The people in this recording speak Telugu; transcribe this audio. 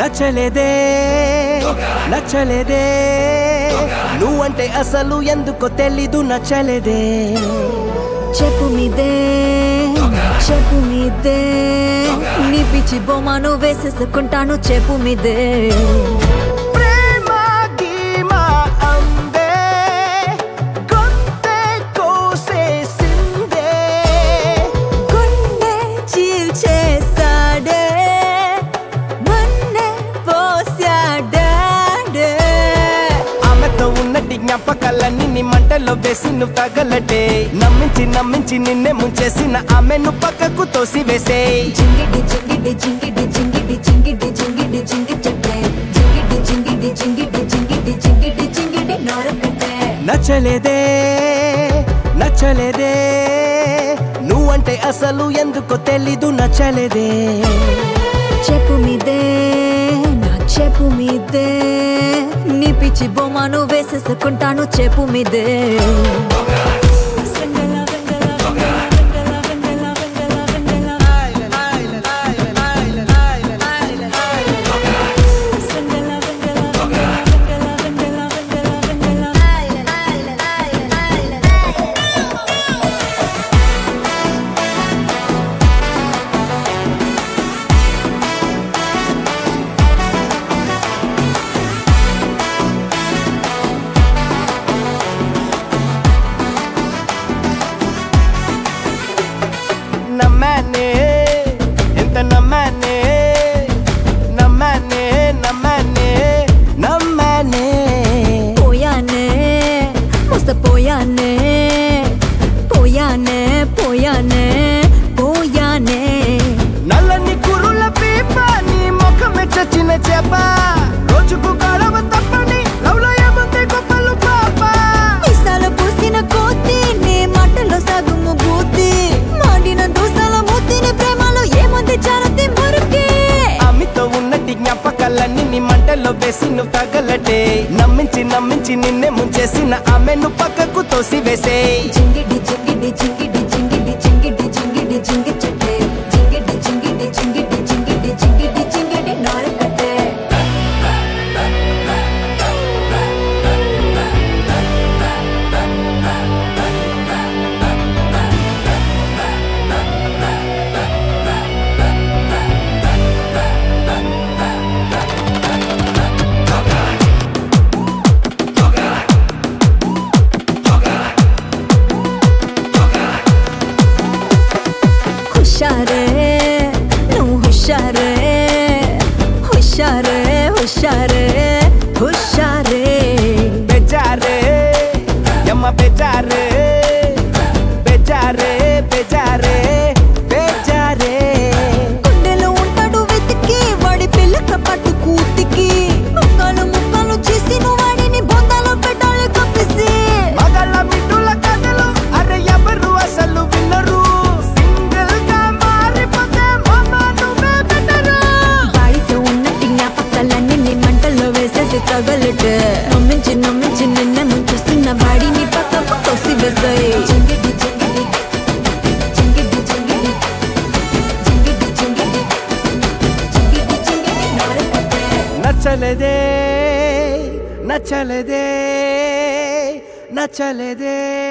నచ్చలేదే నచ్చలేదే నువ్వంటే అసలు ఎందుకో తెలీదు నచ్చలేదే చెప్పు మీదే నీ పిచ్చి బొమ్మను వేసేసుకుంటాను చెప్పు మీదే ప్రేమ గీమా అందే గొంతే కోసేసిందే గుండె చీల్చేసాడే మన్నే పోసాడే ఆమెతో ఉన్నటి జ్ఞాపకాలన్నీ నీ మంటల్లో వేసి నువ్వు తగలటే నమ్మించి నిన్నే ముంచేసిన ఆమెను పక్కకు తోసివేసే జింగిడి జింగిడి జింగిడి జింగిడి జింగిడి జింగిడి జింగి చెట్టే జింగిడి జింగిడి జింగిడి జింగిడి జింగిడి జింగిడి నరకట్టే నచ్చలేదే నచ్చలేదే నువ్వంటే అసలు ఎందుకో తెలీదు నచ్చలేదే చెప్పు మీదే నీ పిచ్చి బొమ్మను వేసేసుకుంటాను చెప్పు మీదే నమ్మానే ఎంత నమ్మానే నమ్మానే నమ్మానే నమ్మానే పోయానే మోసపోయానే పోయానే పోయానే పోయానే నల్లని కురుల పీప నీ ముఖమే చచ్చిన చేప రోజుకు గడవ తప్పని లవ్లో ఏముంది గొప్పలు పాప మిసాల పూసిన కోతి నీ మాటలో సగుము బూతి మాడిన దోసల మూతిని ప్రేమలో ఏముంది చారతి మురికి ఆమెతో ఉన్నటి జ్ఞాపకాలన్నీ నీ మంటల్లో వేసి నువ్వు తగలటే నమ్మించి నిన్నే ముంచేసిన ఆమెను పక్కకు తోసివేసే జింగిడి జింగిడి జింగిడి జింగిడి జింగిడి జింగిడి జింగి చెట్టే జింగిడి జింగిడి జింగిడి జింగిడి జింగిడి జింగిడి నరకట్టే హుషారే నువ్వు హుషారే హుషారే హుషారే హుషారే బెజారే యమ్మ బెజారే బెజారే బెజారే బెజారే గుండెలో ఉంటాడు వెతికి వాడి పిల్లక పట్టు కూతికి ముక్కలు చేసి నువ్వు వాడిని బొందలో పెట్టాలి కప్పిసి మగళ్ళ మిట్టుల కథలు అరే ఎవరు అసలు విన్నరు సింగిల్ గా మారిపోతే మామ నువ్వే బెటరు వాడితో ఉన్నట్టి జ్ఞాపకాలన్నీ నీ మంటల్లో వేసేసి తగలటే నమ్మించి నిన్నే ముంచుస్తున్న వాడిని పక్కకు తోసి వేసాయి జింగిడి జింగిడి జింగిడి జింగిడి జింగిడి జింగిడి జింగిడి జింగిడి నరకట్టే నచ్చలేదే నచ్చలేదే నచ్చలేదే